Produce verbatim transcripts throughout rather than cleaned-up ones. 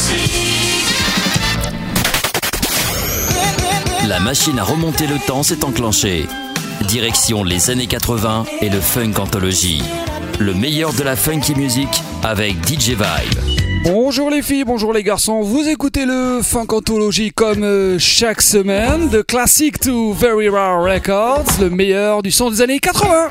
La machine à remonter le temps s'est enclenchée. Direction les années quatre-vingts et le Funk Anthology. Le meilleur de la funky music avec D J Vibe. Bonjour les filles, bonjour les garçons. Vous écoutez le Funk Anthology comme euh, chaque semaine. De classic to very rare records. Le meilleur du son des années quatre-vingts.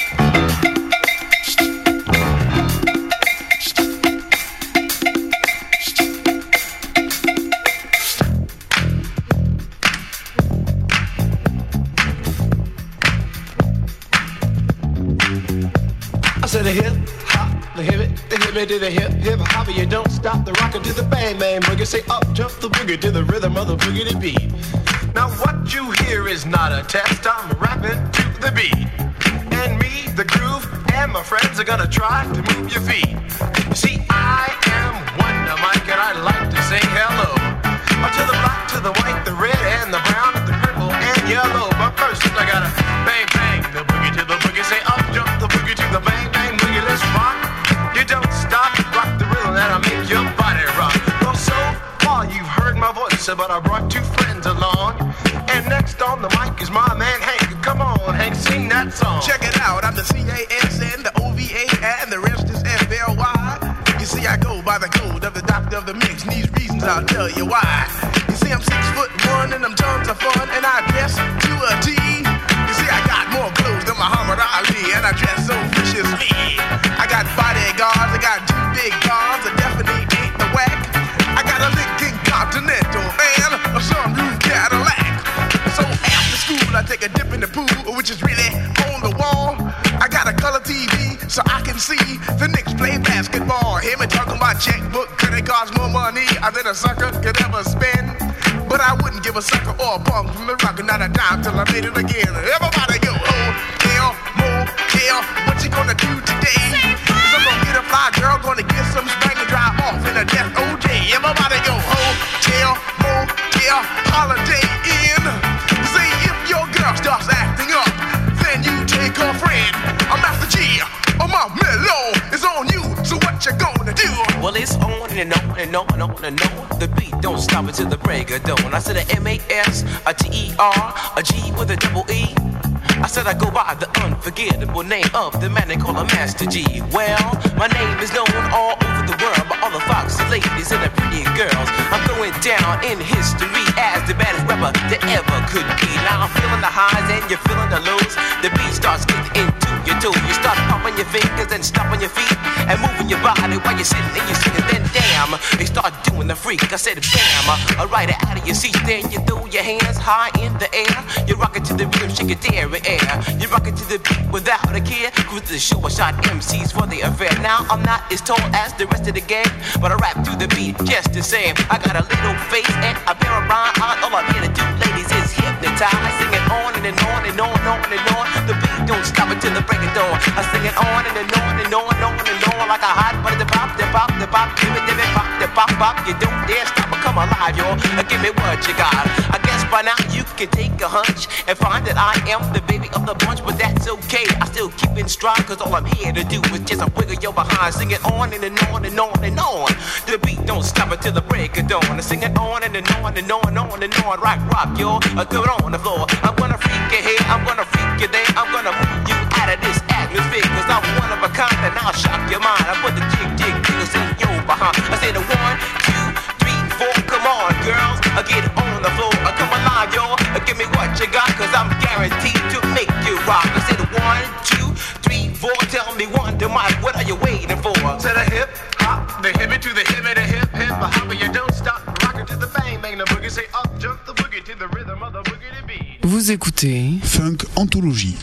To the hip hop, the hip it, the hip it to the hip hip hop. You don't stop the rocker to the bang bang boogie. Say up jump the boogie to the rhythm of the boogie to beat. Now what you hear is not a test. I'm rapping to the beat, and me, the groove, and my friends are gonna try to move your feet. You see, I am Wonder Mike, and I like to say hello to the black, to the white, the red, and the brown, the purple, and yellow. But first, I gotta bang bang the boogie to the boogie. Say up jump the boogie to the bang bang. Let's rock. You don't stop, rock the rhythm that'll make your body rock. Well, so far you've heard my voice, but I brought two friends along. And next on the mic is my man Hank. Come on, Hank, sing that song. Check it out, I'm the C A S N, the O V A, and the rest is F L Y. You see, I go by the code of the doctor of the mix, and these reasons I'll tell you why. You see, I'm six foot one, and I'm tons of fun, and I dress to a T. You see, I got more clothes than Muhammad Ali, and I dress so viciously. I got bodyguards, I got two big cars, I definitely ain't the whack. I got a Lincoln Continental and a sunroof Cadillac. So after school, I take a dip in the pool, which is really on the wall. I got a color T V, so I can see the Knicks play basketball. Hear me talking about checkbook, credit cards, more money than a sucker could ever spend. But I wouldn't give a sucker or a punk from the rock, not a dime till I made it again. Everybody go, hotel, motel, what you gonna do today? Cause I'm gonna get a fly girl, gonna get some spank and drive off in a death O J. Everybody go, hotel, motel, holiday in. See, if your girl starts acting up, then you take her friend. I'm Master G, or my mellow is on you, so what you gonna do? Well, it's on and on and on and on and on. The beat don't stop until the break of dawn. I said a M A S, a T E R, a G with a double E. I said I go by the unforgettable name of the man they call a Master G. Well, my name is known all over the world by all the foxy ladies and the pretty girls. I'm going down in history as the baddest rapper that ever could be. Now I'm feeling the highs and you're feeling the lows. The beat starts getting into your toe. You start popping your fingers and stomping your feet and moving your body while you're sitting and you're singing. Then damn, they start doing the freak. I said bam, I ride it out of your seat. Then you throw your hands high in the air. You rock it to the rhythm, shake it there and air. You rock it to the beat without a care. Cruise the show, I shot M Cs for the affair. Now I'm not as tall as the rest of the gang, but I rap to the beat just the same. I got a little face and I bear a rhyme. All I'm here to do, ladies, is hypnotize. Sing it on and, and on and on and on and on. The beat don't stop until the break of dawn. I sing it on and, and on and on and on and on like a hot butter. The pop, the pop, the pop, give it, give it, pop, the pop, pop. You don't dare stop or come alive, y'all. Give me what you got. I guess by now you can take a hunch and find that I am the baby of the bunch, but that's okay. I still keep in stride, cause all I'm here to do is just a wiggle your behind. Sing it on and, and on and on and on. The beat don't stop until the break of dawn. I sing it on and, and on and on and on and on. Rock, rock, y'all. I throw it on the floor. I'm gonna freak you here, I'm gonna freak you there. I'm gonna move you out of this atmosphere, cause I'm one of a kind and I'll shock your mind. I put the jig, jig, jiggles in your behind. I say the one, two, three, four. Come on, girls, I get on the floor. I come alive, y'all. Give me what you got, cause I'm guaranteed to make you rock. I said one, two, three, four. Tell me one, to my, what are you waiting for? To the hip hop, the hip it to the hip it, the hip hip hop. You don't stop, rock it to the bang bang the boogie. Say up, jump the boogie to the rhythm of the boogie to beat. Vous écoutez Funk Anthology.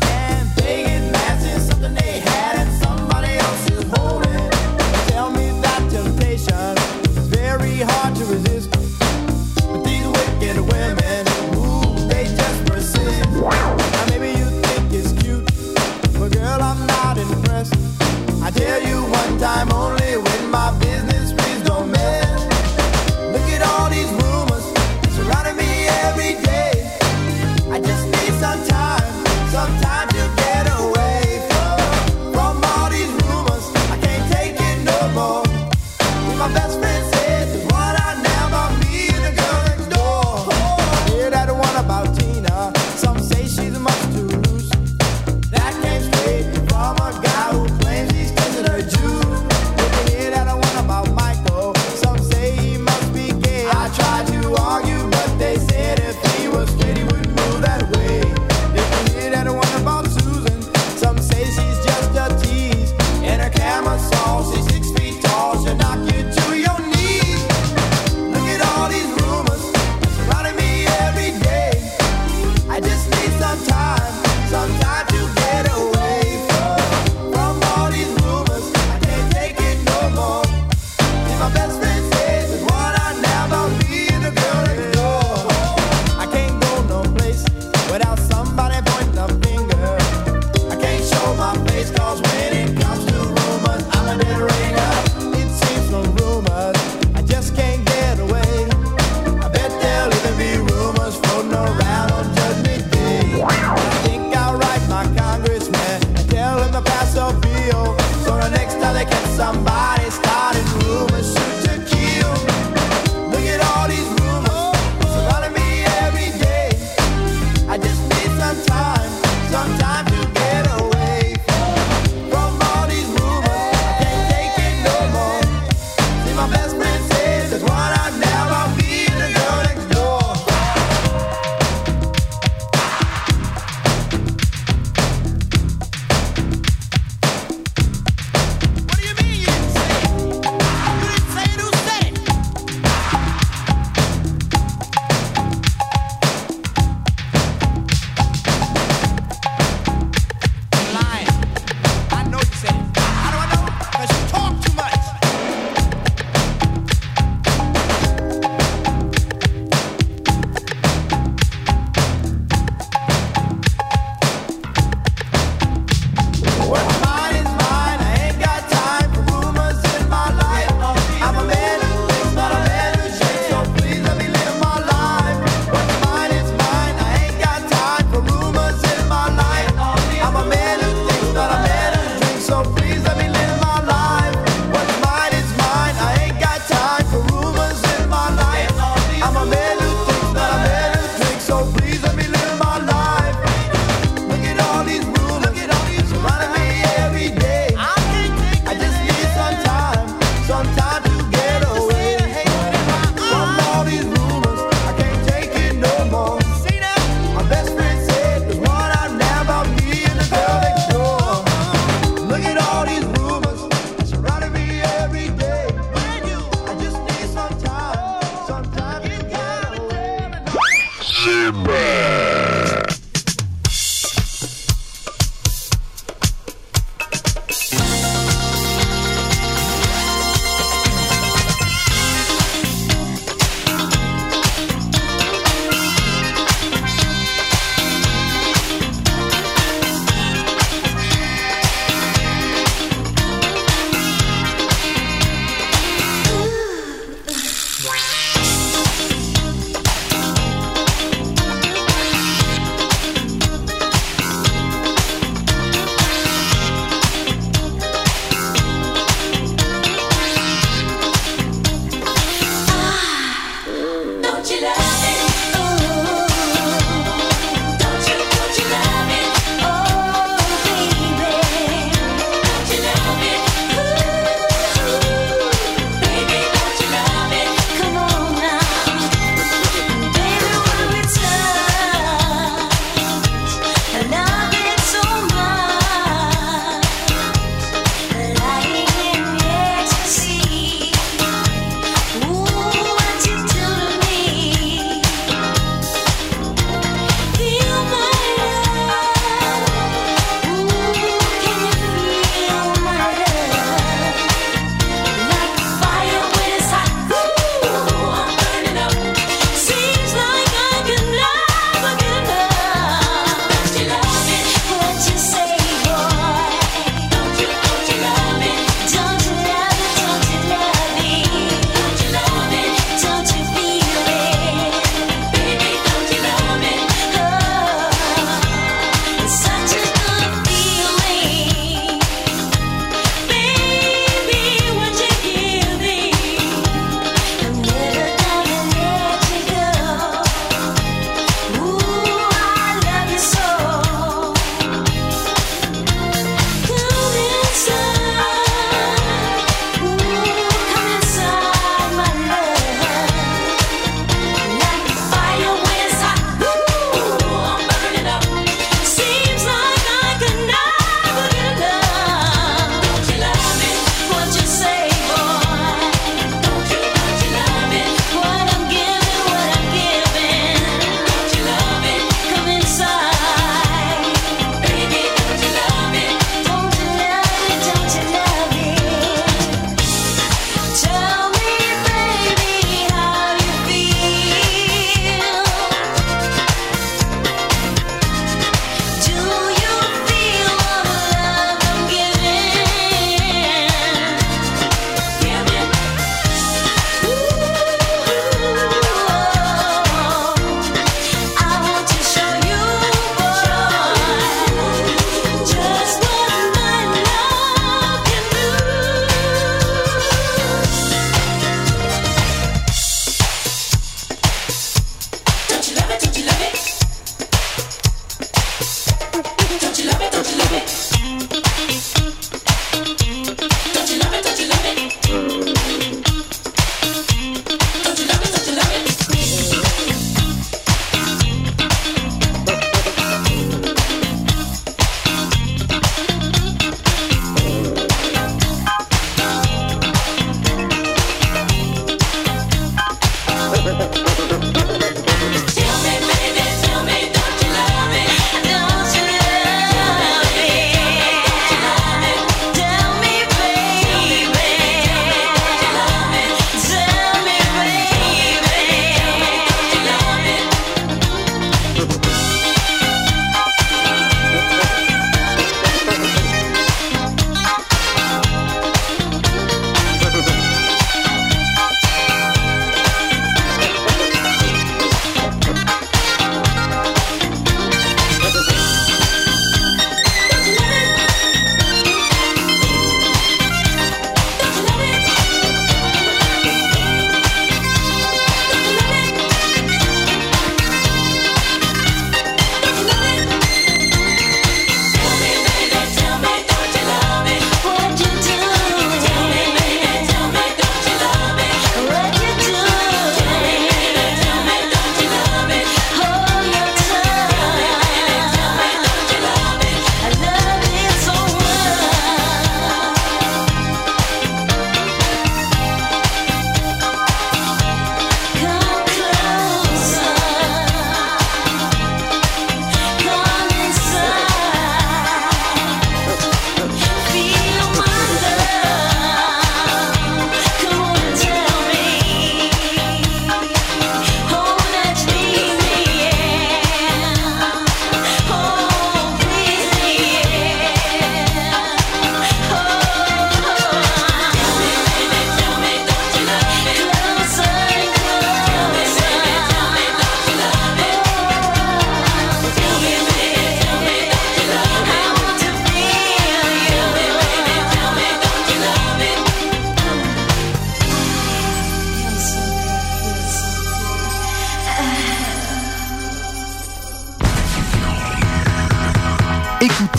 Something they had and somebody else is holding. Tell me that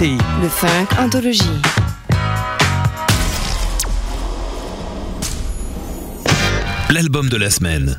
écoutez le Funk Anthologie. L'album de la semaine.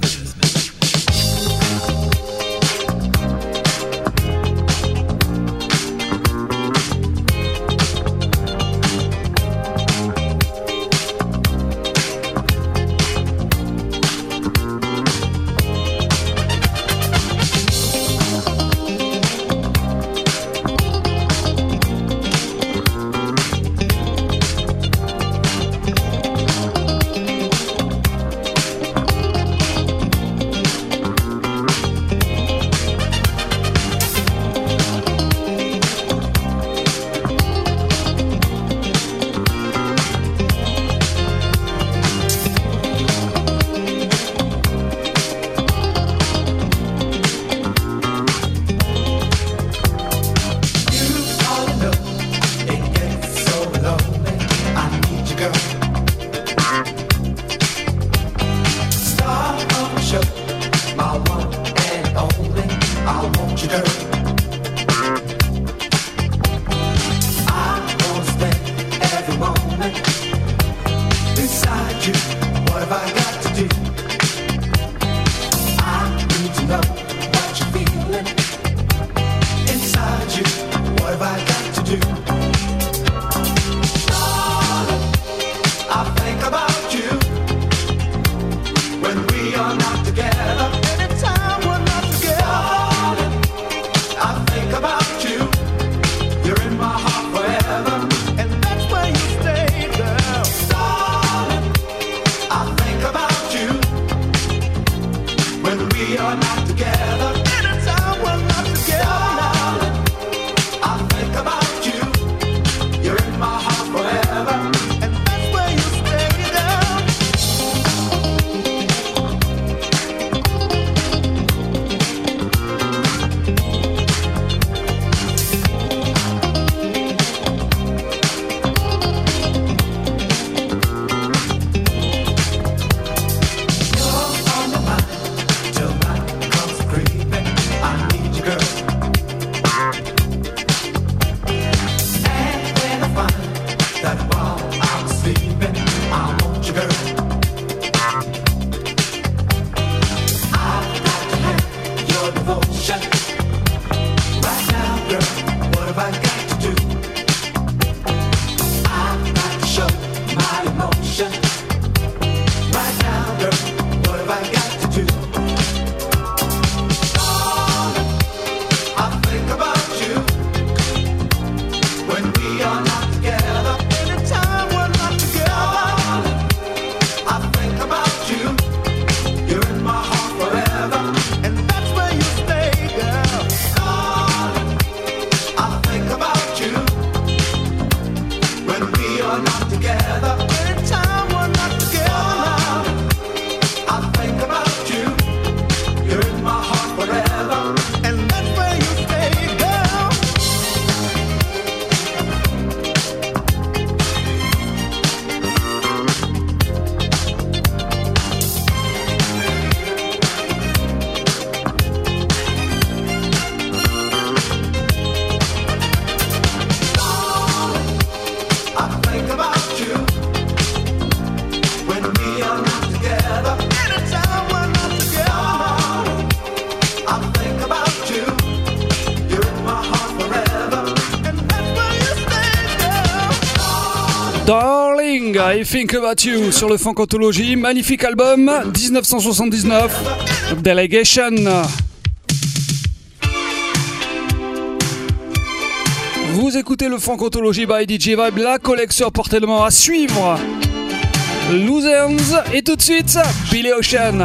Darling, I Think About You sur le Funk Anthologie, magnifique album, dix-neuf cent soixante-dix-neuf, Delegation. Vous écoutez le Funk Anthologie by D J Vibe, la collection portellement à suivre. Losers et tout de suite, Billy Ocean.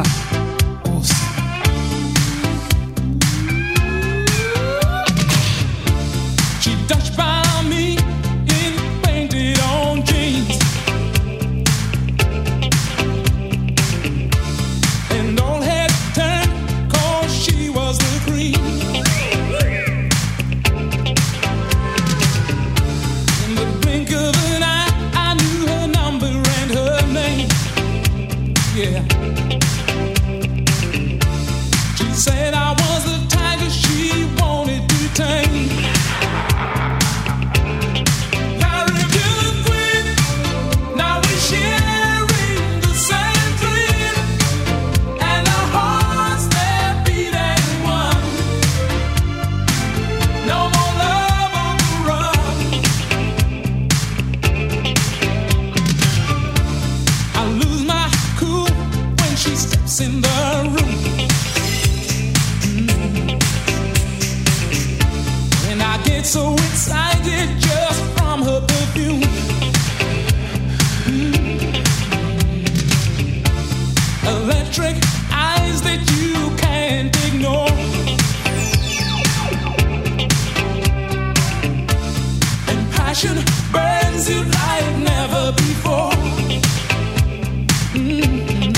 Yeah. so excited just from her perfume. Mm. Electric eyes that you can't ignore. And passion burns you like never before. Mm-hmm.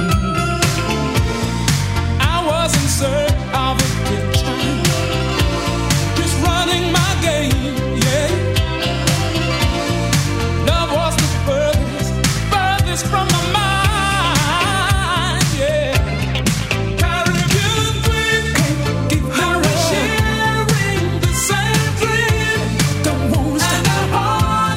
I was in search of a picture, just running my game, yeah. Love was the furthest, furthest from my mind, yeah. Caribbean dream, I was sharing the same dream. Don't wanna stop.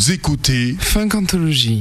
Vous écoutez Funk Anthology.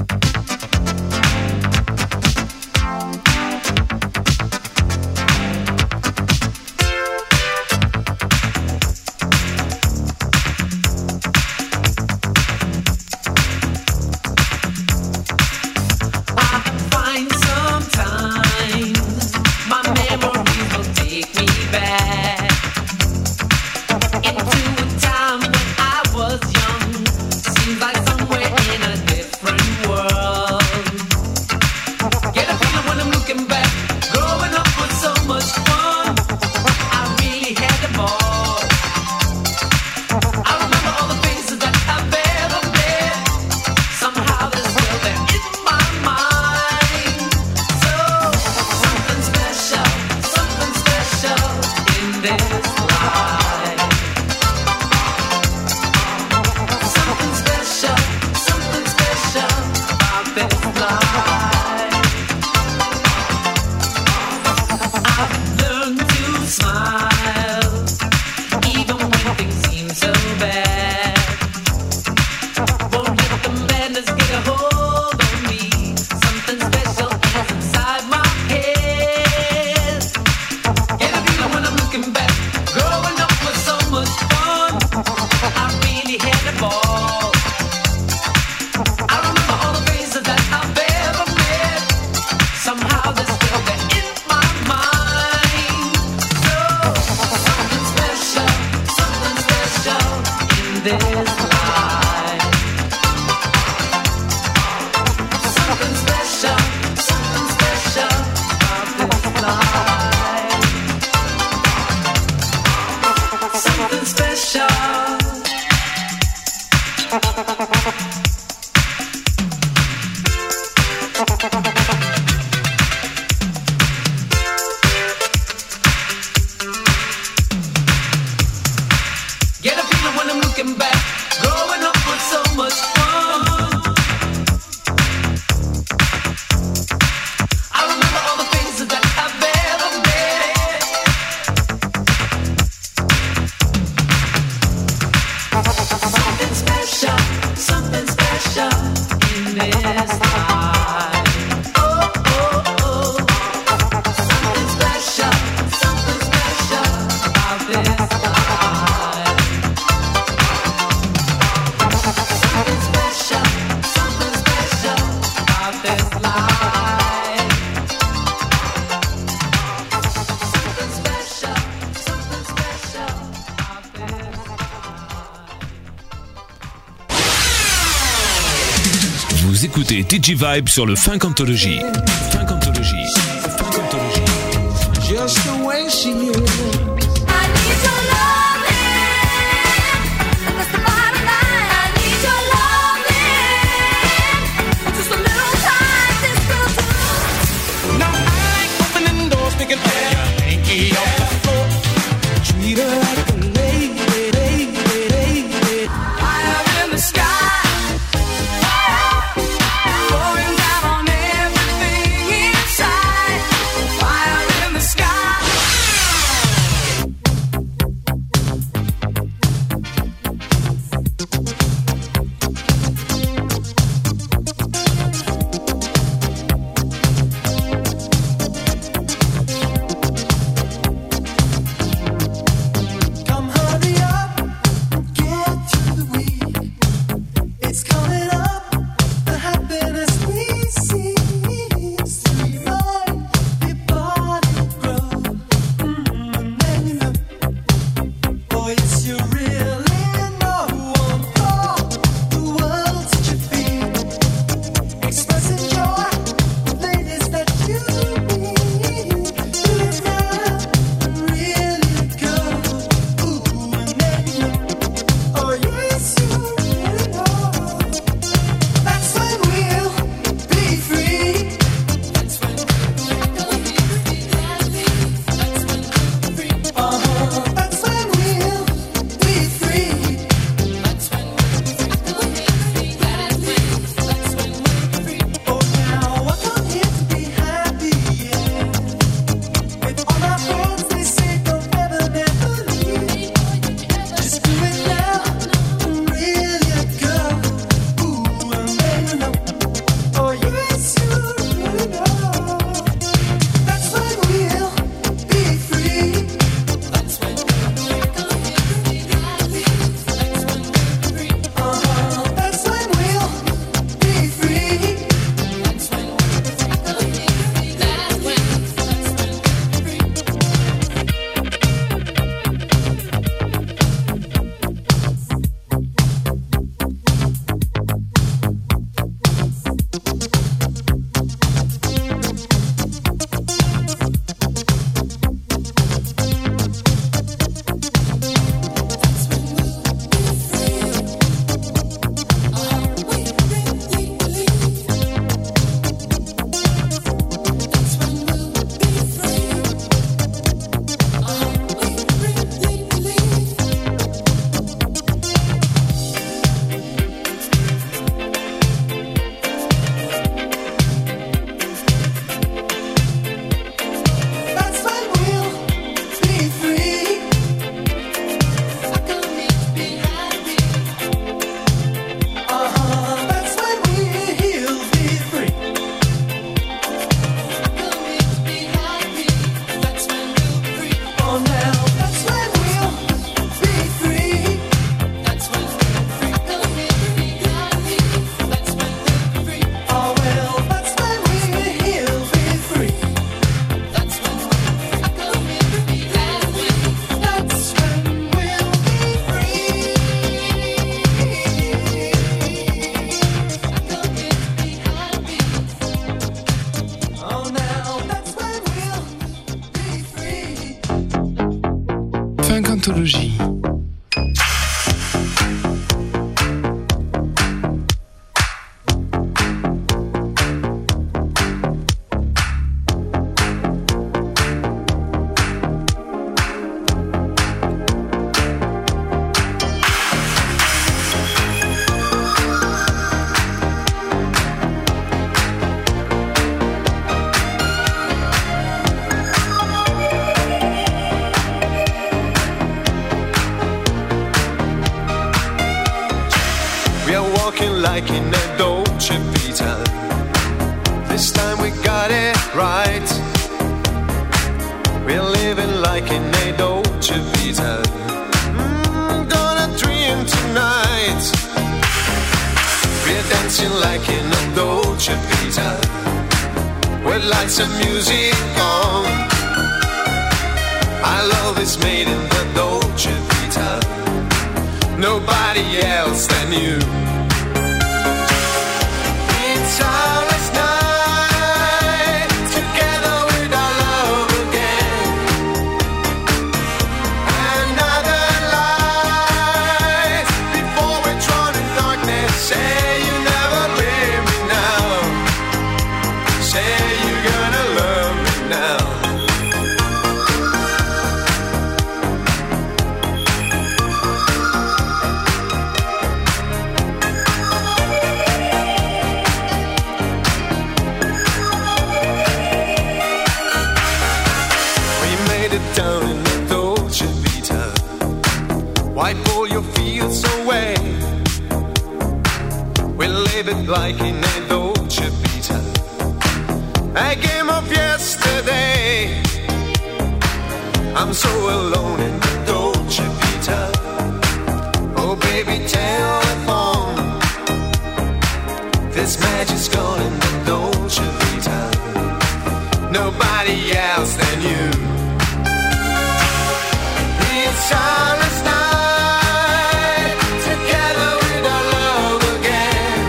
Vous écoutez D J Vibe sur le Funk Anthology. Funk Anthology. Funk Anthology. Just the way she is. Funkantologie. Like in a Dolce Vita, this time we got it right. We're living like in a Dolce Vita. Mm, gonna dream tonight. We're dancing like in a Dolce Vita, with lights and music on. Our love is made in the Dolce Vita, nobody else than you. Starless night, together with our love again. Another light before we're drawn in darkness. Say you never leave me now. Say you're gonna love me now. Down in the Dolce Vita, wipe all your fears away. We live it like in a Dolce Vita, a game of yesterday. I'm so alone in the Dolce Vita. Oh baby, telephone, this magic's gone in the Dolce Vita, nobody else than you. Starless night, together with our love again.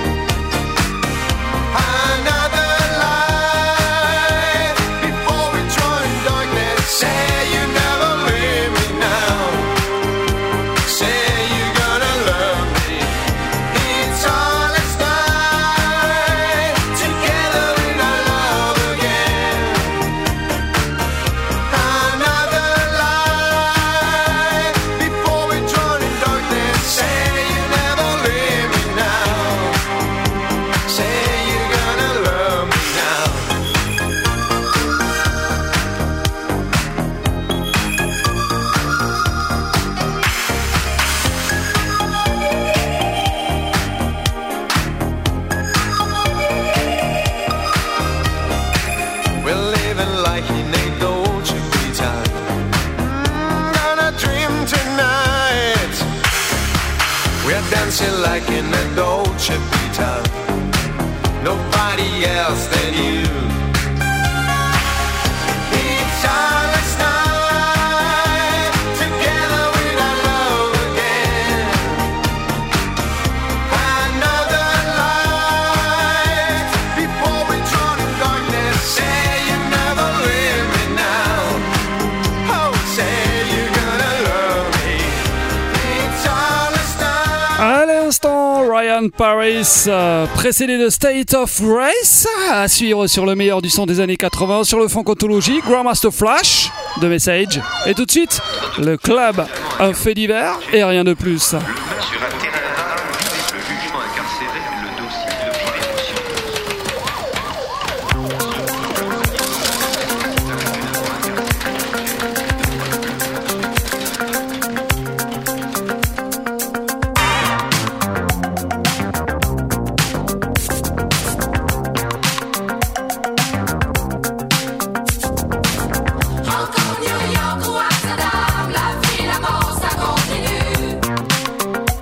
Another light before we join darkness. Say you never leave me now. Say you're gonna love me. It's starless night, together with our love again. Another dancing like in a Dolce Vita, nobody else than you. It's starless night, together with our love again. Another light before we drown in darkness. Say you never leave me now. Oh, say you're gonna love me. It's starless night. À l'instant, Ryan Paris, euh, précédé de State of Grace, à suivre sur le meilleur du son des années quatre-vingts sur le Funkantologie, Grandmaster Flash de Message. Et tout de suite, le club, un fait divers et rien de plus. Sur un terrain le jugement incarcéré, le dossier de prévention. Hong Kong, New York ou Amsterdam, la vie, l'amour, ça continue.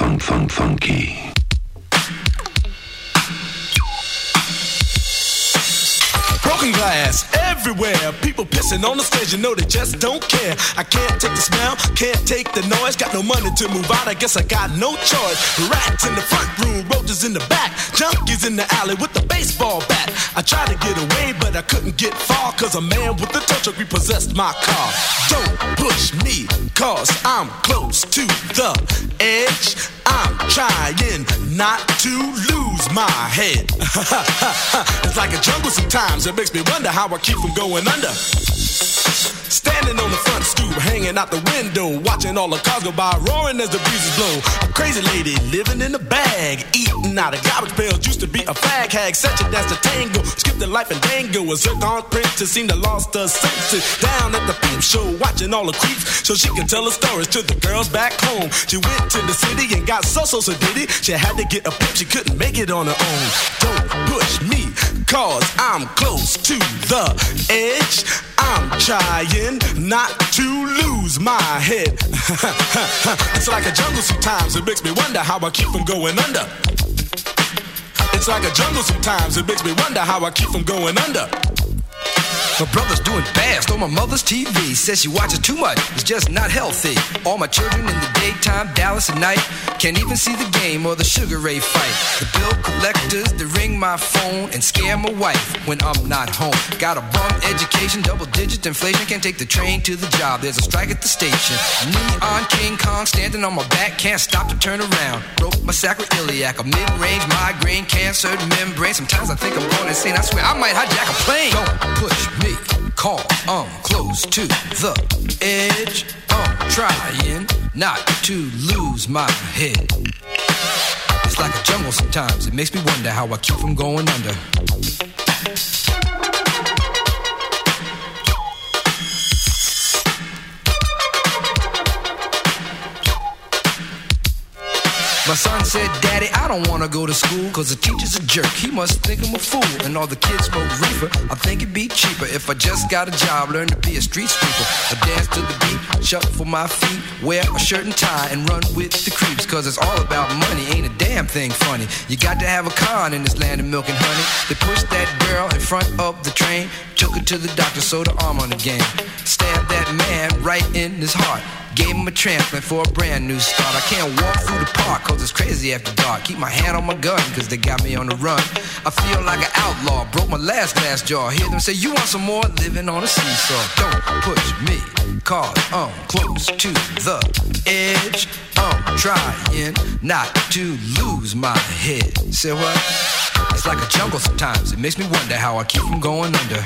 funk, funk, funky. Broken glass everywhere. People pissing on the stage, you know they just don't care. I can't take the smell, can't take the noise. Got no money to move out, I guess I got no choice. Rats in the front room, roaches in the back, junkies in the alley with the baseball bat. I tried to get away, but I couldn't get far, cause a man with a tow truck repossessed my car. Don't push me, cause I'm close to the edge. I'm trying not to lose my head. It's like a jungle sometimes. It makes me wonder how I keep from going under. Standing on the front stoop, hanging out the window, watching all the cars go by, roaring as the breezes blow. A crazy lady living in a bag, eating out of garbage pails. Used to be a fag hag, such a dance to tango. Skipped the life and dango. A zircon princess seemed to lost her senses. Down at the peep show, watching all the creeps, so she can tell her stories to the girls back home. She went to the city and got so so so did it. She had to get a pimp, she couldn't make it on her own. Don't push me, cause I'm close to the edge. I'm trying not to lose my head. It's like a jungle sometimes, it makes me wonder how I keep from going under. It's like a jungle sometimes, it makes me wonder how I keep from going under. My brother's doing fast on my mother's T V. Says she watches too much, it's just not healthy. All my children in the daytime, Dallas at night. Can't even see the game or the Sugar Ray fight. The bill collectors, they ring my phone and scare my wife when I'm not home. Got a bum education, double digit inflation. Can't take the train to the job, there's a strike at the station. Neon King Kong standing on my back, can't stop to turn around. Broke my sacroiliac, a mid-range migraine, cancer membrane. Sometimes I think I'm going insane, I swear I might hijack a plane. Don't push me, call, I'm close to the edge. I'm trying not to lose my head. It's like a jungle sometimes, it makes me wonder how I keep from going under. My son said, Daddy, I don't wanna go to school, cause the teacher's a jerk, he must think I'm a fool. And all the kids smoke reefer, I think it'd be cheaper if I just got a job, learn to be a street sweeper. I dance to the beat, shuffle my feet, wear a shirt and tie, and run with the creeps. Cause it's all about money, ain't a damn thing funny. You got to have a con in this land of milk and honey. They pushed that girl in front of the train, took her to the doctor, sewed her arm on the game. Stabbed that man right in his heart, gave him a transplant for a brand new start. I can't walk through the park cause it's crazy after dark. Keep my hand on my gun cause they got me on the run. I feel like an outlaw, broke my last glass jaw. Hear them say, you want some more? Living on a seesaw. Don't push me, cause I'm close to the edge. I'm trying not to lose my head. Say what? It's like a jungle sometimes, it makes me wonder how I keep from going under.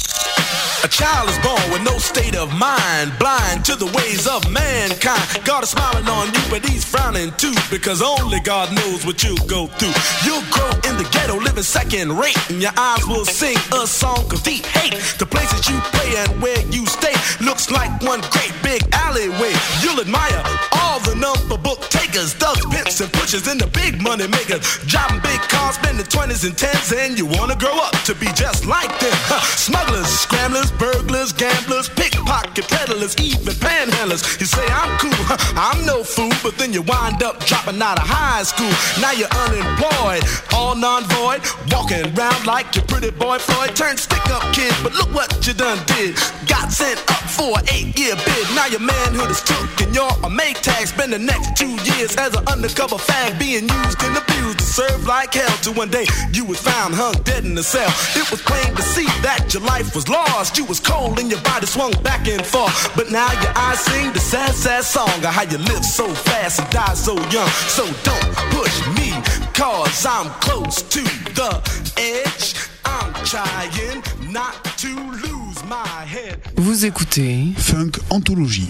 A child is born with no state of mind, blind to the ways of mankind. God is smiling on you, but he's frowning too, because only God knows what you'll go through. You'll grow in the ghetto, living second rate, and your eyes will sing a song of deep hate. The places you play and where you stay looks like one great big alleyway. You'll admire all the number book takers, thugs, pimps, and pushers, and the big money makers, driving big cars, spending twenties and tens, and you wanna grow up to be just like them. Huh. Smugglers, scramblers, burglars, gamblers, pickpocket peddlers, even panhandlers. You say I'm cool, huh, I'm no fool, but then you wind up dropping out of high school. Now you're unemployed, all non-void, walking around like your pretty boy Floyd. Turned stick-up kid, but look what you done did. Got sent up for an eight-year bid. Now your manhood is took and you're a make tag. Spend the next two years as an undercover fag, being used and abused to serve like hell. Till one day you was found hung dead in the cell. It was plain to see that your life was lost. You was cold and your body swung back and forth, but now your eyes sing the sad, sad song of how you live so fast and die so young. So don't push me, cause I'm close to the edge. I'm trying not to lose my head. Vous écoutez Funk Anthologie.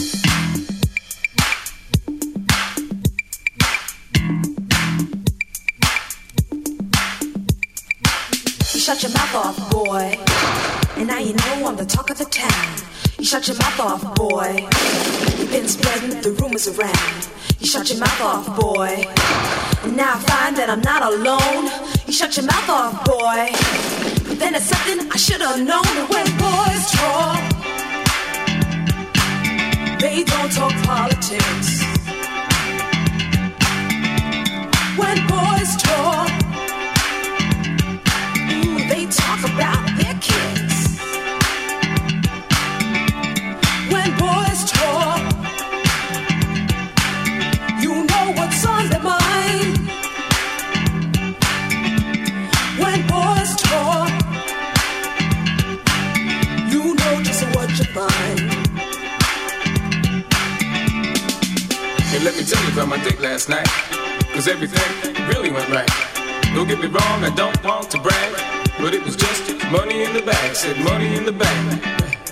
You shut your mouth off, boy. And now you know I'm the talk of the town. You shut your mouth off, boy. You've been spreading the rumors around. You shut your mouth off, boy. And now I find that I'm not alone. You shut your mouth off, boy. But then it's something I should have known. When boys talk, they don't talk politics. date last night, cause everything really went right. Don't get me wrong, I don't want to brag, but it was just money in the bag, said money in the bag.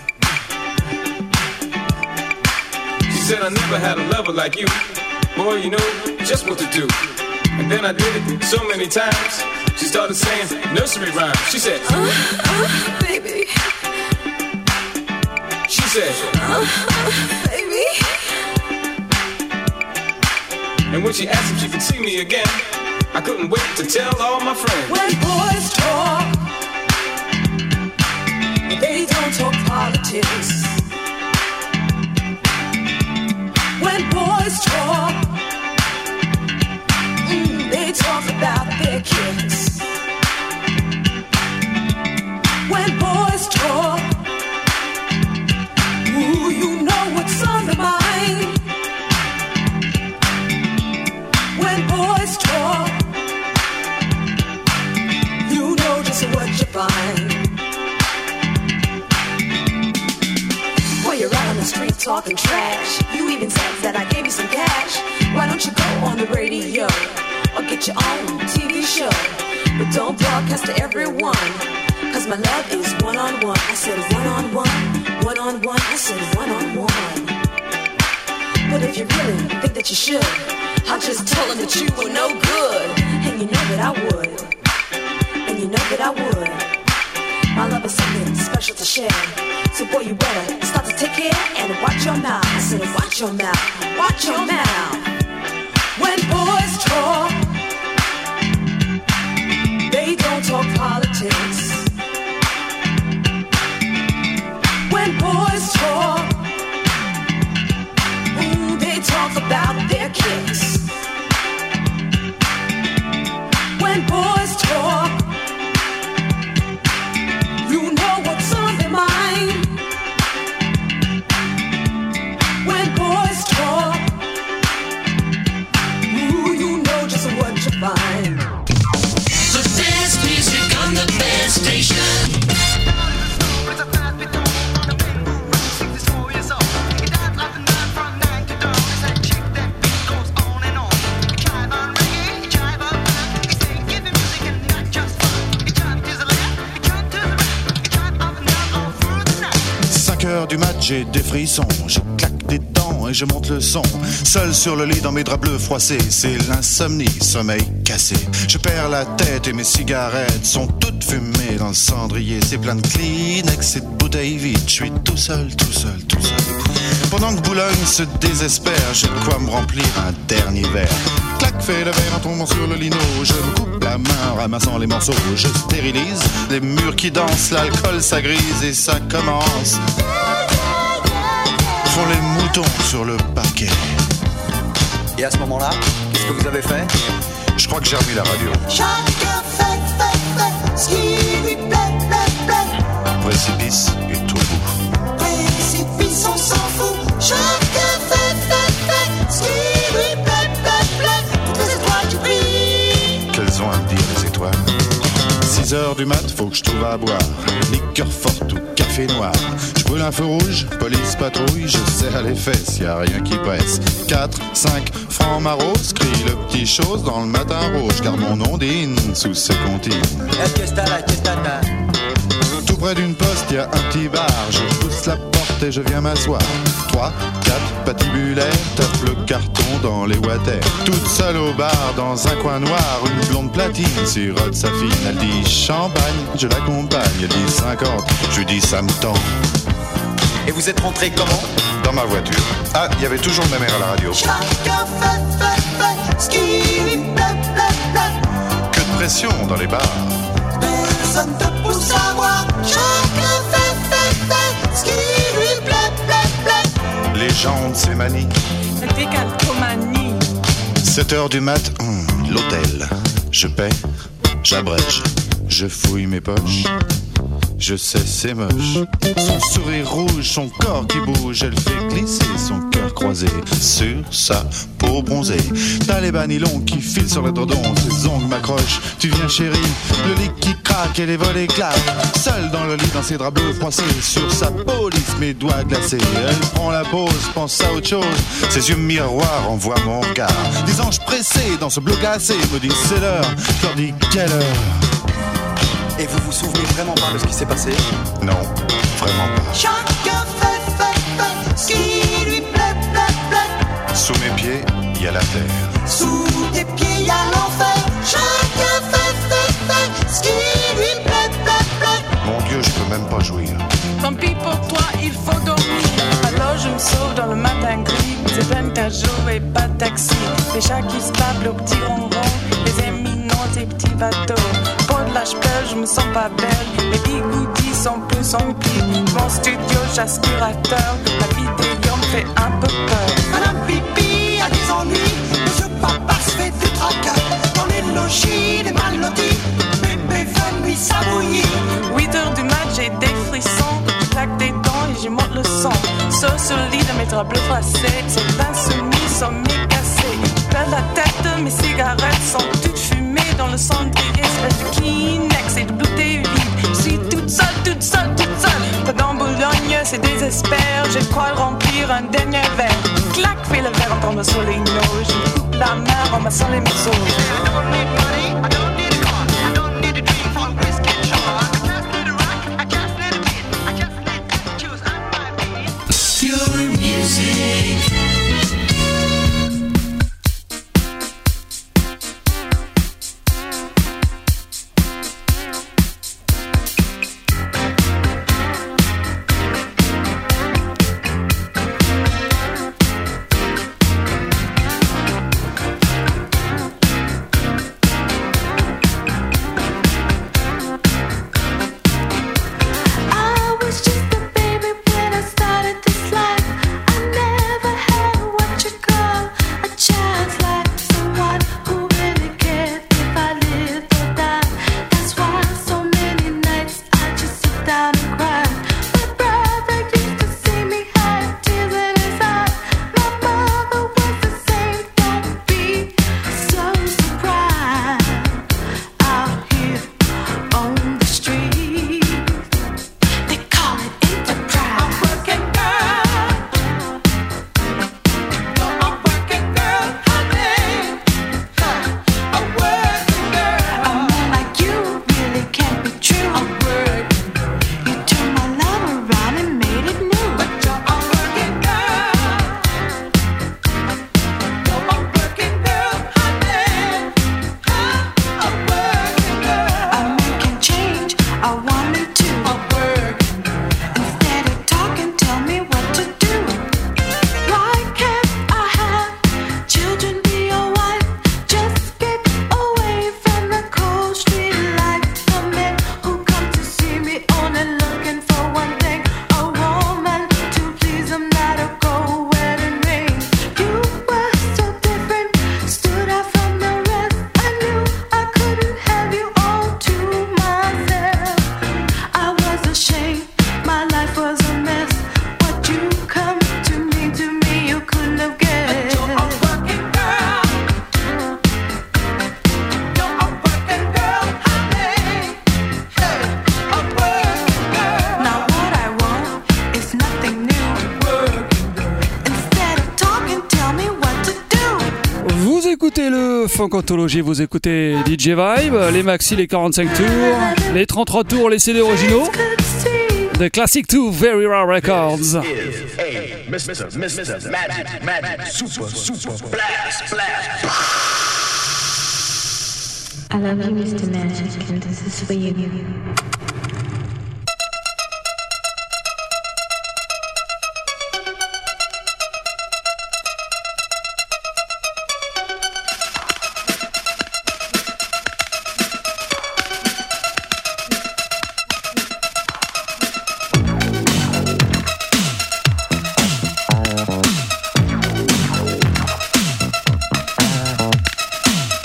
She said I never had a lover like you, boy, you know just what to do. And then I did it so many times, she started saying nursery rhymes. She said, uh, uh, baby. She said, uh, uh, baby. And when she asked if she could see me again, I couldn't wait to tell all my friends. When boys talk, they don't talk politics. When boys talk, mm, they talk about their kids. When boys talk, ooh, you know what's on their mind. When boys talk, you know just what you find. Well, you're out on the street talking trash. You even said that I gave you some cash. Why don't you go on the radio or get your own T V show? But don't broadcast to everyone, cause my love is one-on-one. I said one-on-one, one-on-one. I said one-on-one. But if you really think that you should, I'll just tell them that you were no good. And you know that I would. And you know that I would. My love is something special to share. So boy, you better start to take care and watch your mouth. I said watch your mouth, watch your mouth. When boys talk, they don't talk politics. When boys talk, ooh, they talk about their kicks. When boys talk, you know what's on their mind. When boys talk, ooh, you know just what you find. The best music on the best station. cinq heures du mat, j'ai des frissons, je claque des dents et je monte le son. Seul sur le lit dans mes draps bleus froissés, c'est l'insomnie, sommeil cassé. Je perds la tête et mes cigarettes sont toutes fumées dans le cendrier. C'est plein de Kleenex et de bouteilles vides, je suis tout seul, tout seul, tout seul. Pendant que Boulogne se désespère, j'ai de quoi me remplir un dernier verre. Clac, fait le verre en tombant sur le lino. Je me coupe la main en ramassant les morceaux. Je stérilise les murs qui dansent, l'alcool ça grise et ça commence. Font les moutons sur le parquet. Et à ce moment-là, qu'est-ce que vous avez fait? Je crois que j'ai remis la radio. Chacun fait, fait, fait ce qui lui plaît, plaît, plaît. Précipice et tout bout. Précipice, on s'en fout. Chacun fait, fait, fait ce qui lui plaît, plaît, plaît. Toutes les étoiles qui brillent. Qu'elles ont à me dire les étoiles. six heures du mat, faut que je trouve à boire. Liqueur forte ou café noir. Je brûle un feu rouge, police patrouille. Je serre les fesses, y a rien qui presse. quatre, cinq francs maros, crie le petit chose dans le matin rouge. Car mon ondine sous ses comptines. Tout près d'une poste, y a un petit bar. Je pousse la porte et je viens m'asseoir. trois, quatre patibulaires, tape le carton dans les water. Toute seule au bar, dans un coin noir, une blonde platine sirote sa fine. Elle dit champagne, je l'accompagne. Elle dit cinquante, je lui dis ça me tend. Et vous êtes rentré comment? Dans ma voiture. Ah, il y avait toujours ma mère à la radio. Chacun fait, fait, fait ce qui lui plaît, plaît, plaît. Que de pression dans les bars. Personne te pousse à voir. Chacun fait, fait, fait ce qui lui plaît, plaît, plaît. Les gens ont de ces manies. La décalcomanie. sept heures du mat, hum, l'hôtel. Je paie, j'abrège, je fouille mes poches. Je sais, c'est moche. Son sourire rouge, son corps qui bouge, elle fait glisser son cœur croisé sur sa peau bronzée. T'as les bas nylons qui filent sur le dredon, ses ongles m'accrochent. Tu viens chérie, le lit qui craque et les volets claquent. Seule dans le lit, dans ses draps bleus froissés, sur sa peau lisse, mes doigts glacés. Elle prend la pause, pense à autre chose. Ses yeux miroirs envoient mon regard. Des anges pressés dans ce bleu glacé me disent c'est l'heure. Je leur dis quelle heure. Et vous vous souvenez vraiment pas de ce qui s'est passé? Non, vraiment pas. Chacun fait, fait, fait ce qui lui plaît, plaît, plaît. Sous mes pieds, il y a la terre. Sous tes pieds, il y a l'enfer. Chacun fait, fait, fait ce qui lui plaît, plaît, plaît. Mon Dieu, je peux même pas jouir. Tant pis pour toi, il faut dormir. Alors je me sauve dans le matin gris. C'est plein de jour et pas de taxi. Les chats qui se tapent au petit ronron. Les éminents, tes petits bateaux. Pour de l'âge pleure, je me sens pas belle. Les bigoudis sont plus remplis. Mon studio, j'aspirateur. La vidéo me fait un peu peur. Madame Pipi a des ennuis. Monsieur Papa se fait du tracas. Dans les logis, les mal lotis. Bébé veut lui s'abouillir. huit heures du mat, j'ai des frissons. Je claque des dents et j'y monte le son. Sur ce lit de mes draps bleus froissés. Ces bains soumis sont mes cassés. Perds la tête, mes cigarettes sont toutes fumées dans le cendrier. Espèce de Kleenex et de bouteilles vides. Je suis toute seule, toute seule, toute seule. Pas dans Boulogne, c'est désespère. Je crois remplir un dernier verre. Clac, fais le verre en tombant sur les noix. Je coupe la main en massant les morceaux. Funkantologie, vous écoutez D J Vibe, les maxi, les quarante-cinq tours, les trente-trois tours, les C D originaux, The Classic two Very Rare Records. mister mister Magic, Magic, Super, Super, Blast, Blast. I love you, mister Magic, and this is for you.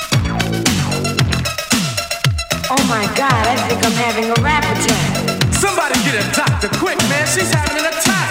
Oh my God, I think I'm having a rap attack. So Somebody get a doctor quick, man. She's having an attack.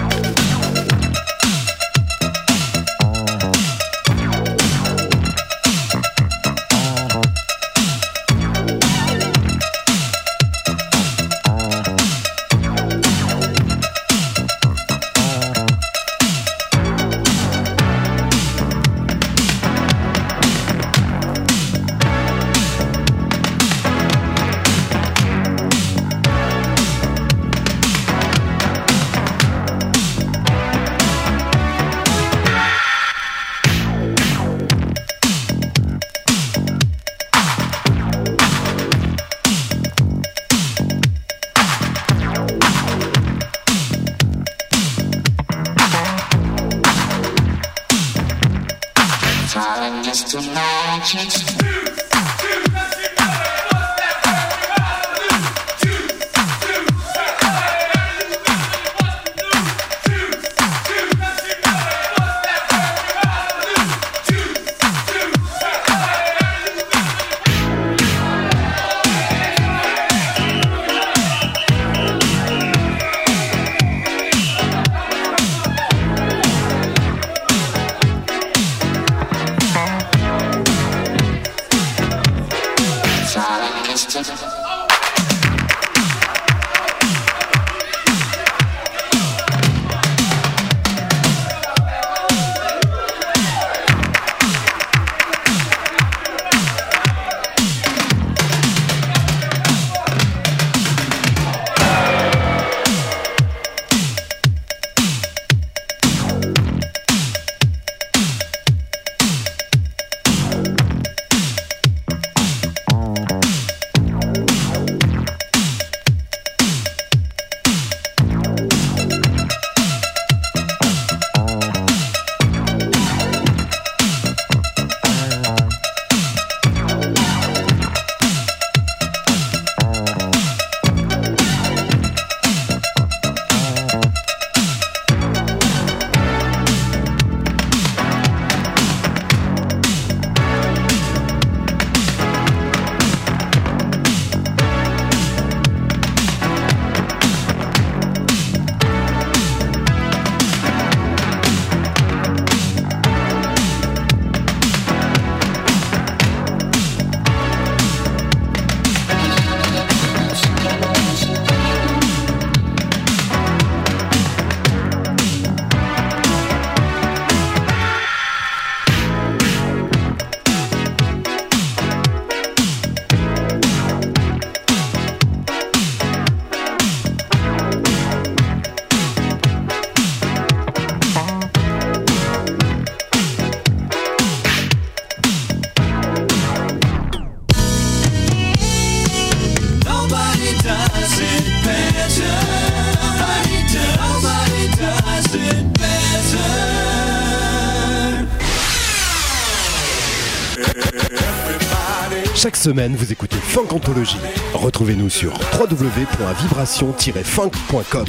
Chaque semaine, vous écoutez Funk Anthology. Retrouvez-nous sur w w w point vibration tiret funk point com.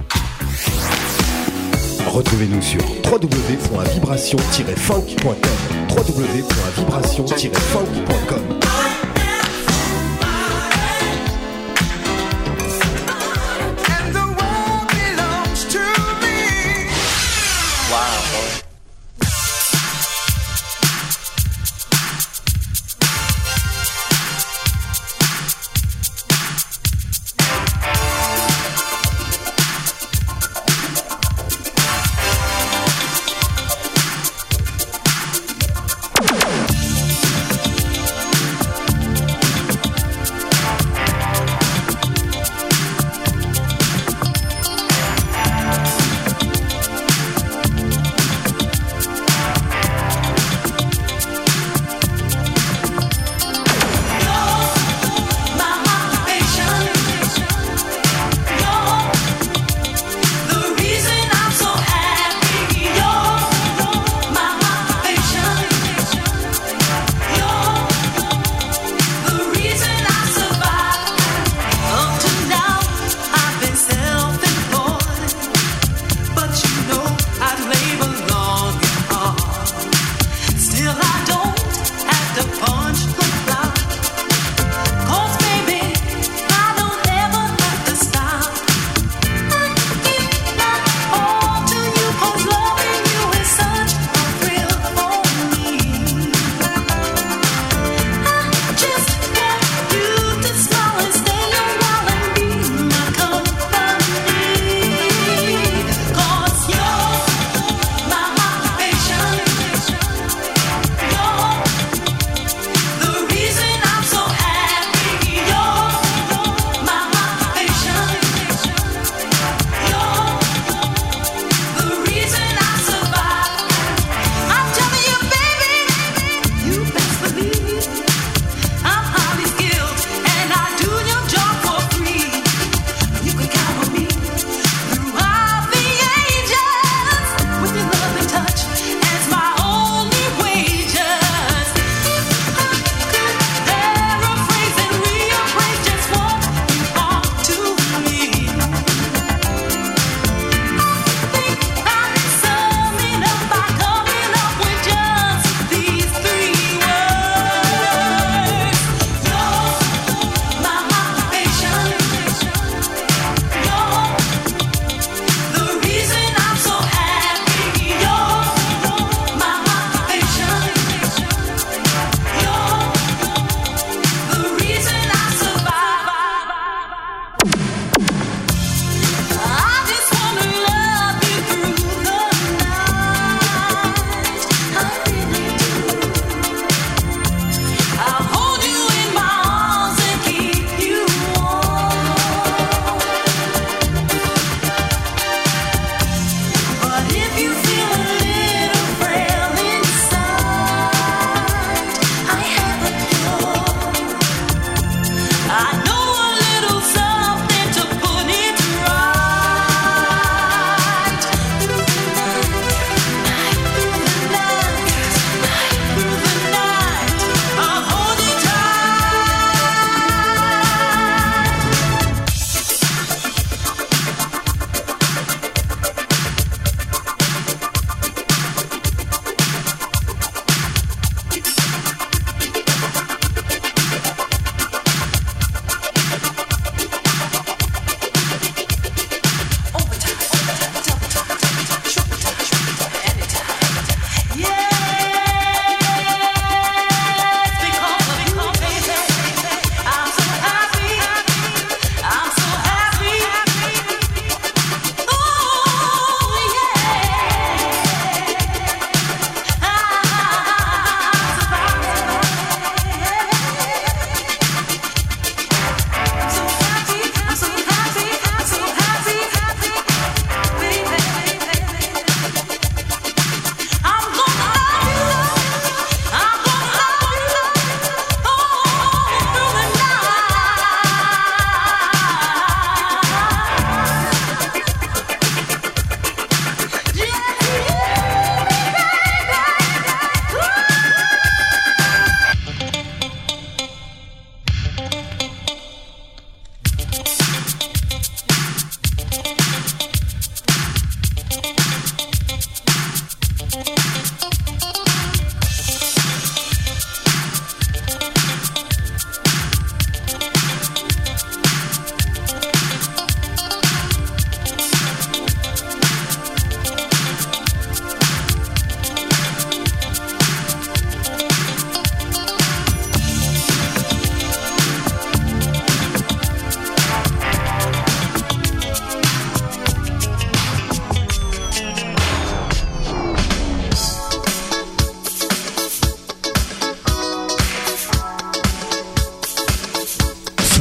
Retrouvez-nous sur w w w point vibration tiret funk point com. w w w point vibration tiret funk point com.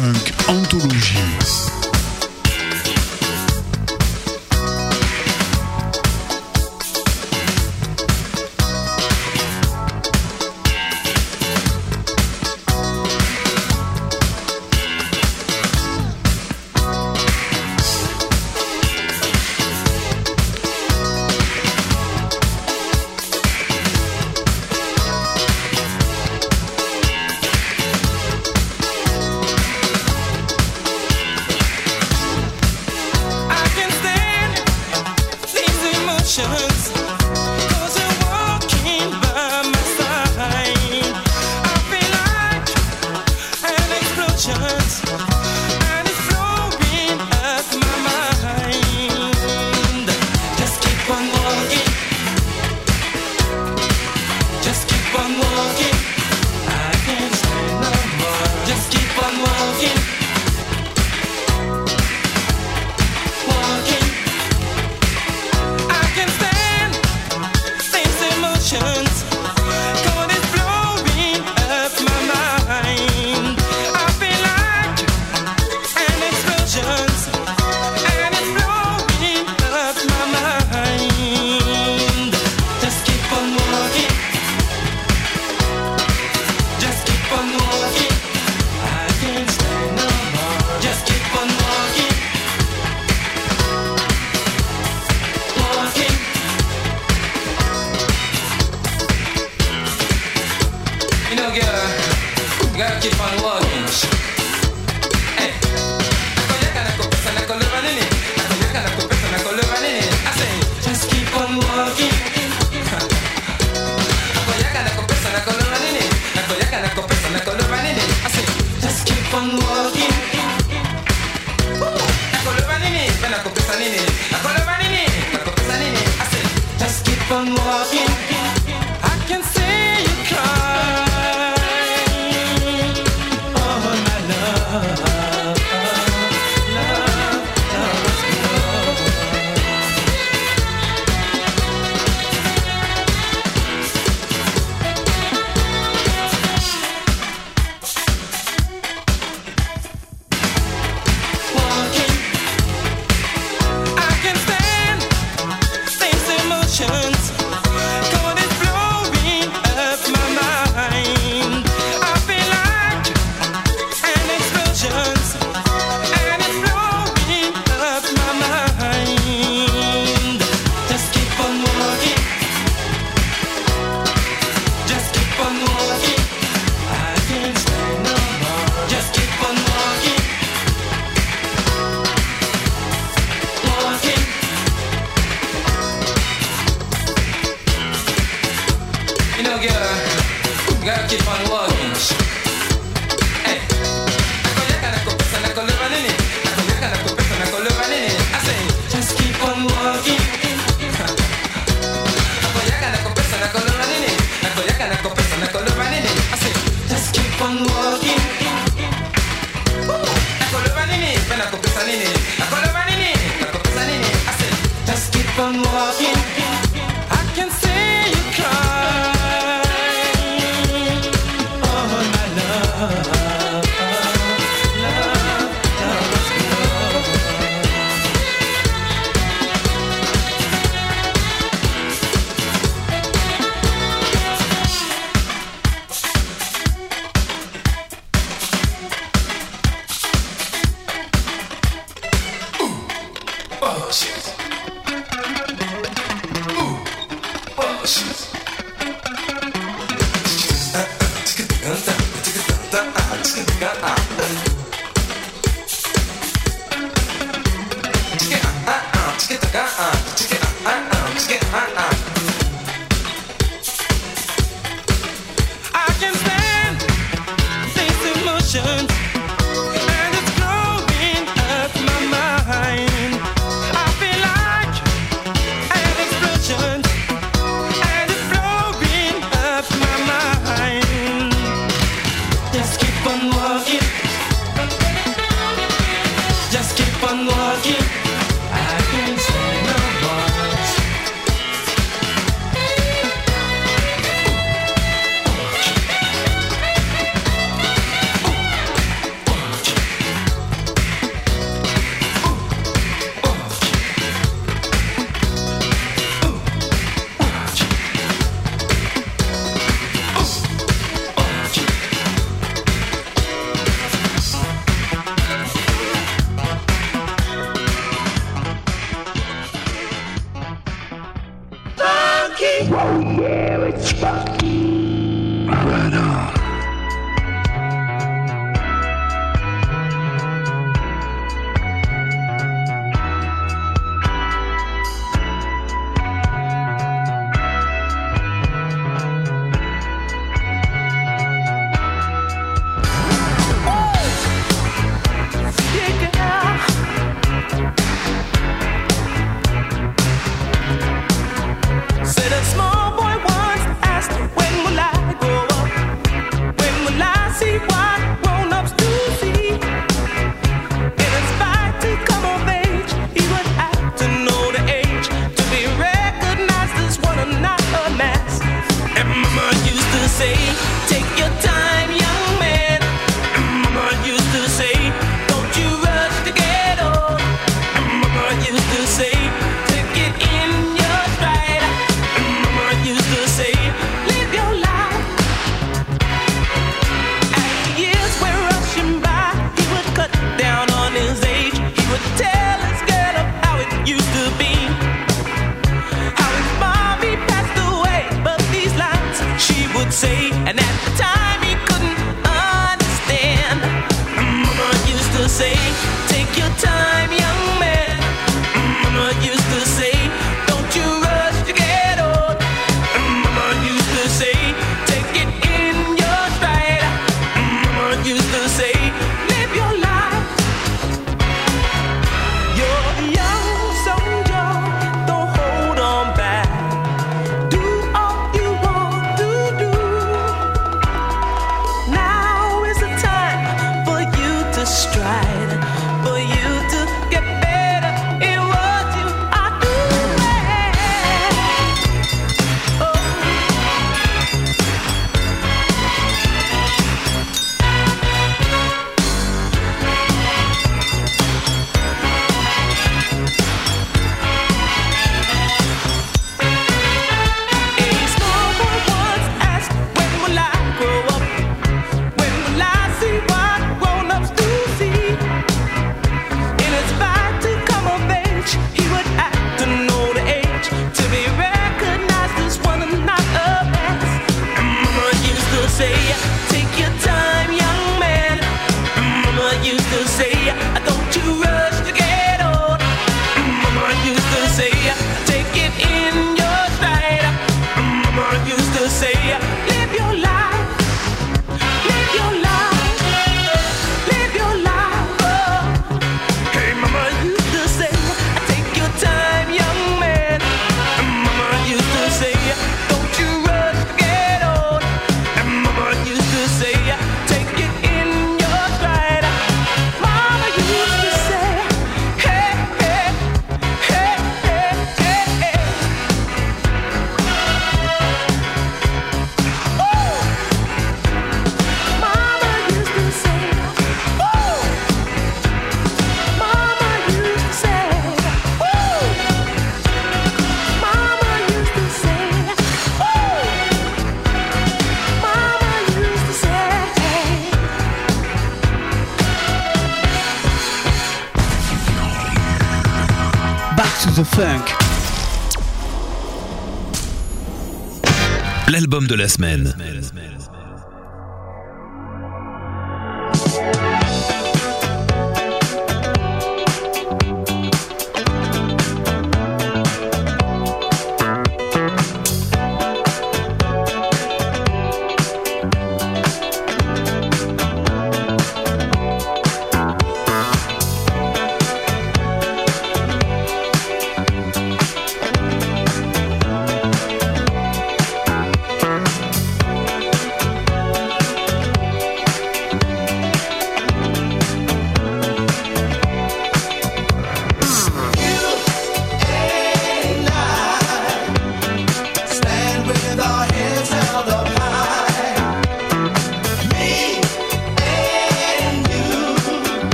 Funk Anthologie. Right on. Said a small boy once asked, when will I grow up? When will I see what grown-ups do see? In his fight to come of age, he would have to know the age to be recognized as one and not a mass. And Mama used to say, take your time, young man. And Mama used to say, don't you rush to get old. And Mama used to say, take it in your stride. And Mama used to say, live your life. As the years were rushing by, he would cut down on his age. He would tell his girl of how it used to be, how his mommy passed away. But these lines she would say, and at the time he couldn't understand. And Mama used to say, take your time, young man. And Mama used to say, don't you rush to get old. And Mama used to say, take it in your stride. And Mama used to say, live your life. You're a young soldier, don't hold on back. Do all you want to do. Now is the time for you to stride, for you to get better in what you are doing. Oh. A small boy once asked, when will I grow up? When will I see what grown-ups do see? In his fight to come of age, he would have to know the age to be recognized as one and not a mass. And Mama used to say, take your time, young man. And Mama used to say, don't you rush to get old. And Mama used to say, take it in your stride. And Mama used to say, live your life. Live your life. Live your life. Oh. Hey, Mama used to say, take your time, young man. And Mama used to say, don't you rush to get old. And Mama used to say, take it in your stride. Mama used to say, hey, hey, hey, hey, hey, hey. Oh. Mama used to say, oh. Mama used to say, oh. Mama used to say, oh. Mama used to say. Back to the Funk. L'album de la semaine. Oh.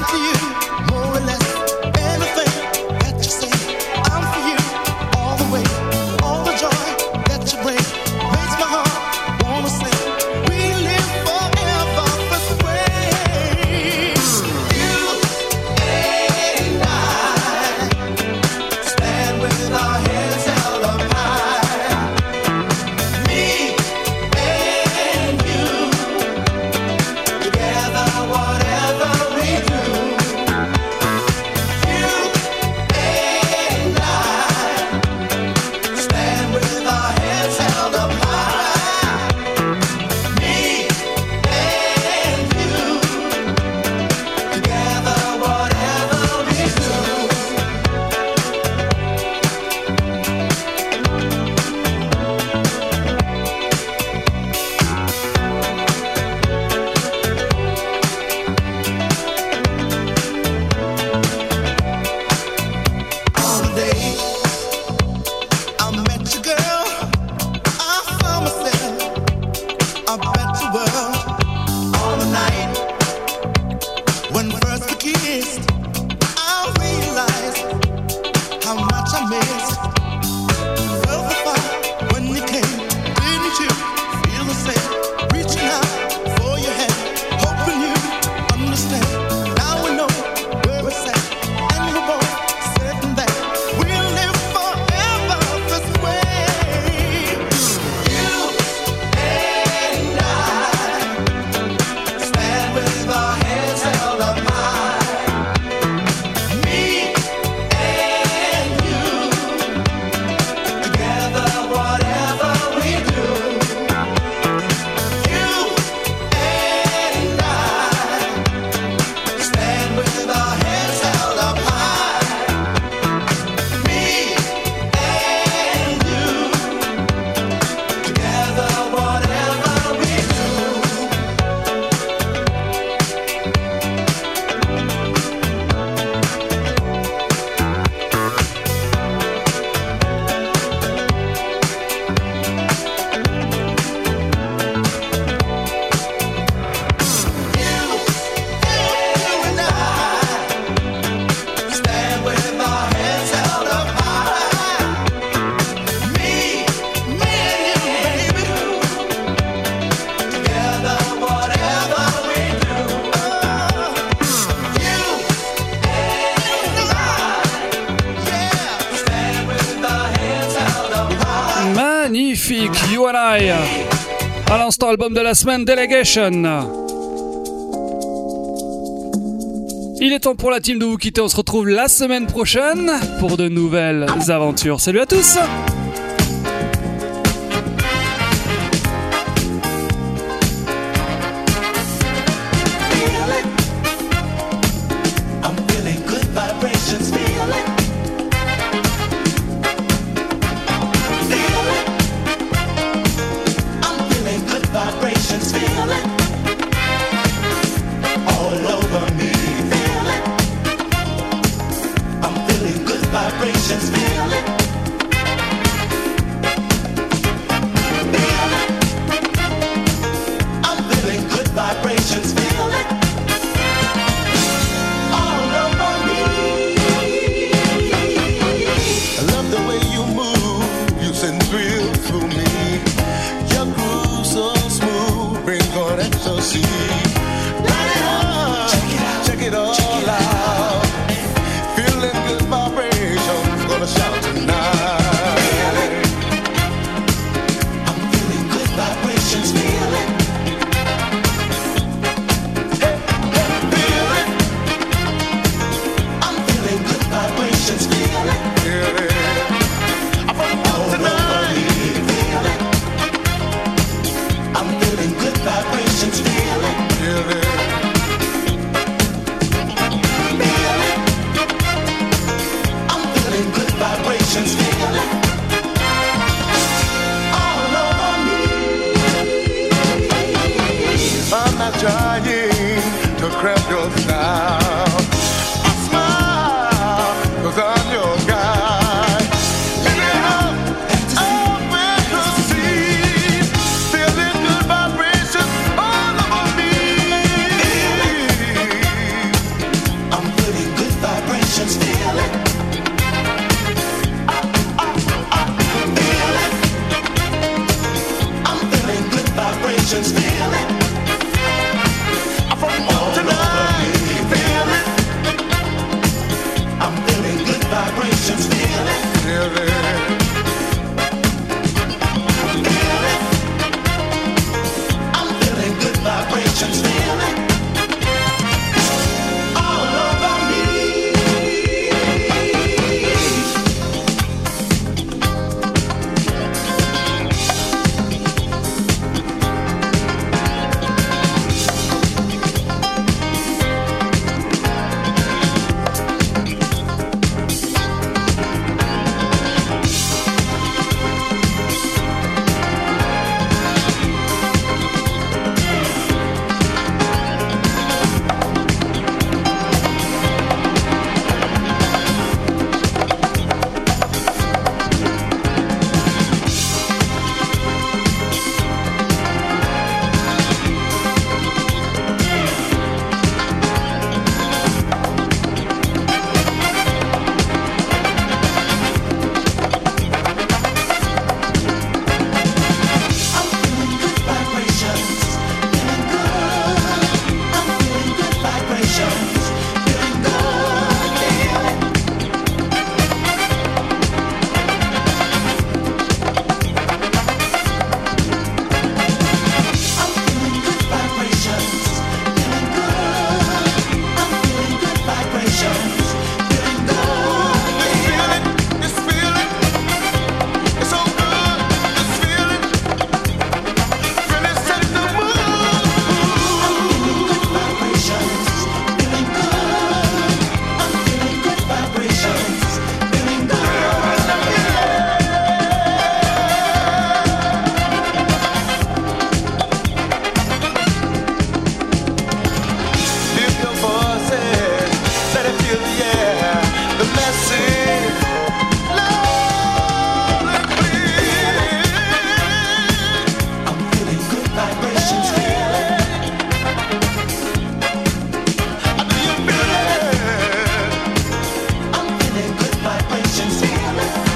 magnifique You and I. À l'instant, album de la semaine, Delegation. Il est temps pour la team de vous quitter. On se retrouve la semaine prochaine pour de nouvelles aventures. Salut à tous. yeah, the message loud and clear. I'm feeling good vibrations here. I do you feel it? I'm feeling good vibrations here.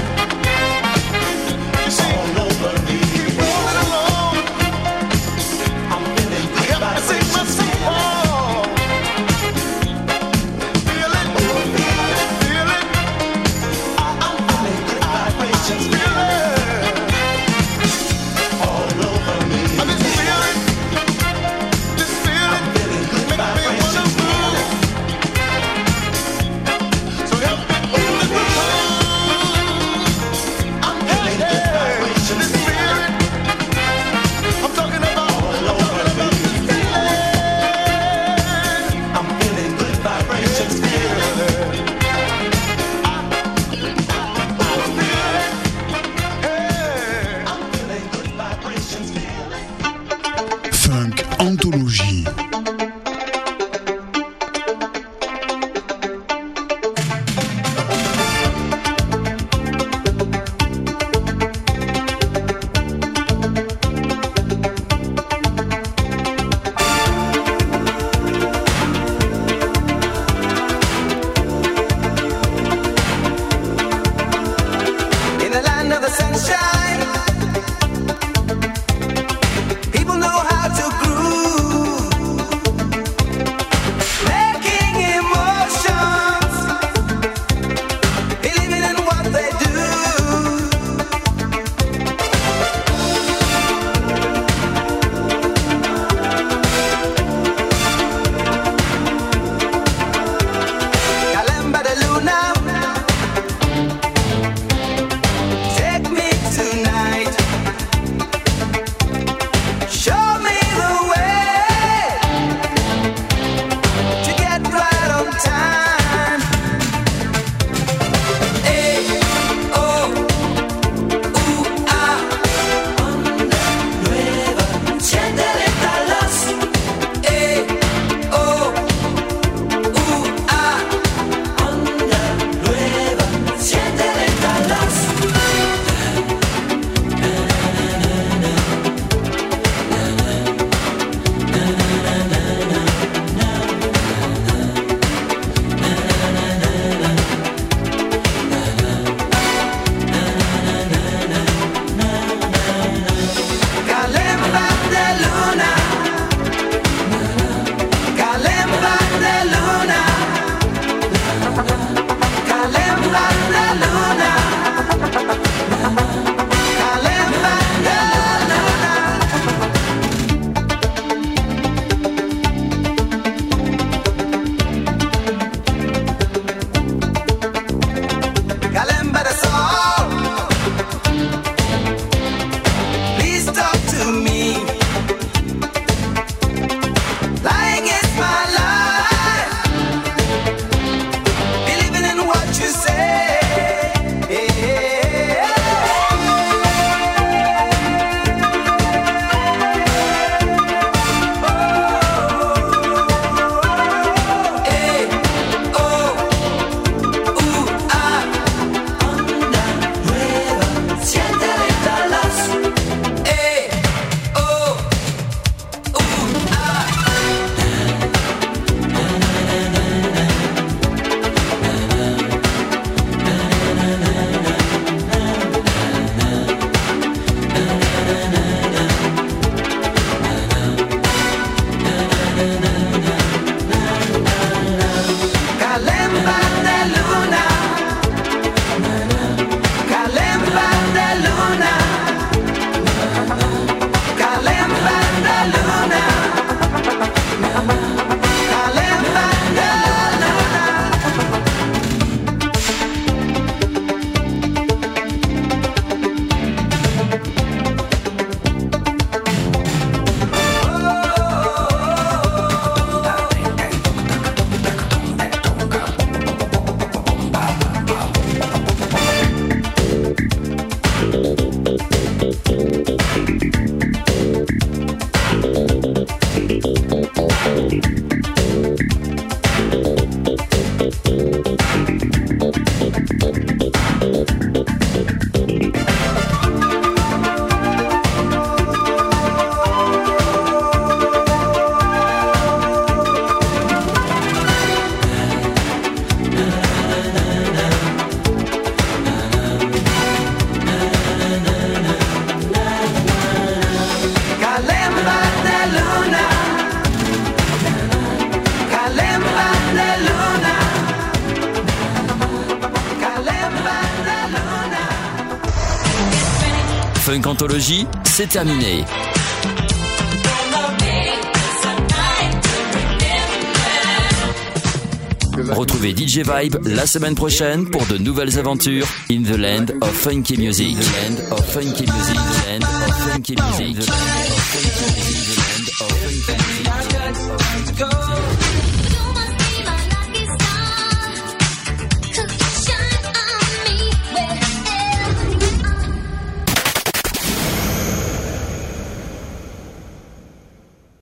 You see, all over me. Keep rolling along. I'm feeling good vibrations here. Feel it, feel it. Funk Anthology, c'est terminé. Retrouvez D J Vibe la semaine prochaine pour de nouvelles aventures in the land of funky music. Land of funky music. Land of funky music. The land of funky music. The land of funky music.